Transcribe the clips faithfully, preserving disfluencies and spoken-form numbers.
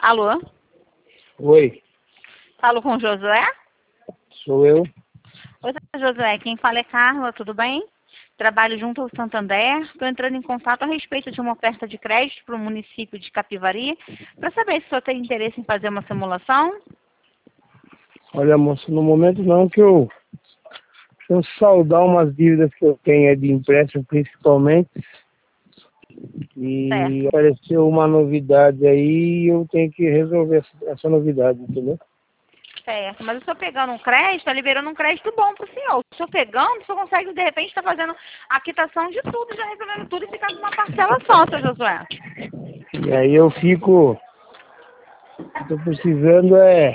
Alô? Oi, Falo com o Josué? sou eu. Oi, Josué. Quem fala é Carla, tudo bem? Trabalho junto ao Santander. Estou entrando em contato a respeito de uma oferta de crédito para o município de Capivari, para saber se o senhor tem interesse em fazer uma simulação. Olha, moço, no momento não, que eu preciso saldar umas dívidas que eu tenho aí de empréstimo, principalmente. E Certo, apareceu uma novidade aí e eu tenho que resolver essa, essa novidade, entendeu? certo. Mas o senhor pegando um crédito, está liberando um crédito bom para o senhor. O senhor pegando, o senhor consegue, de repente, estar fazendo a quitação de tudo, já resolvendo tudo e ficar com uma parcela só, seu Josué. E aí eu fico, tô precisando é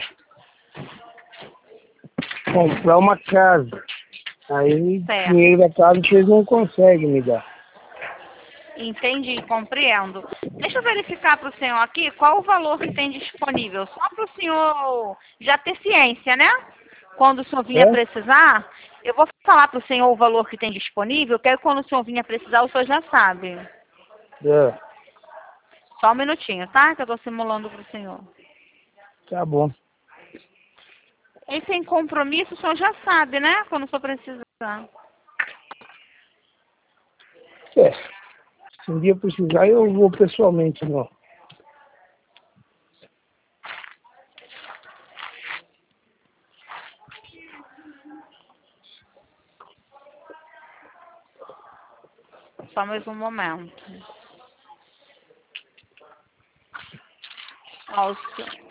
comprar uma casa. Aí Certo. dinheiro da casa vocês não conseguem me dar. Entendi, compreendo. Deixa eu verificar para o senhor aqui qual o valor que tem disponível, só para o senhor já ter ciência, né? Quando o senhor vinha É? precisar, eu vou falar para o senhor o valor que tem disponível, que aí quando o senhor vinha precisar, o senhor já sabe. É, Só um minutinho, tá? Que eu estou simulando para o senhor. tá bom. E sem compromisso, o senhor já sabe, né? Quando o senhor precisar. É, se um dia precisar eu vou pessoalmente, não. Só mais um momento. Ó, o senhor-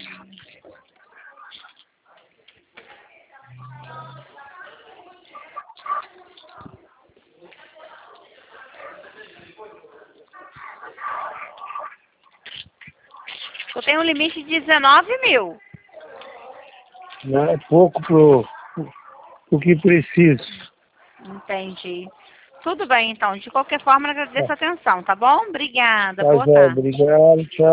eu tenho um limite de dezenove mil. Não é pouco pro, pro que preciso. Entendi. Tudo bem, então. De qualquer forma, Tá, agradeço a atenção, tá bom? Obrigada. tá, Boa Zé, tarde. obrigado, tchau.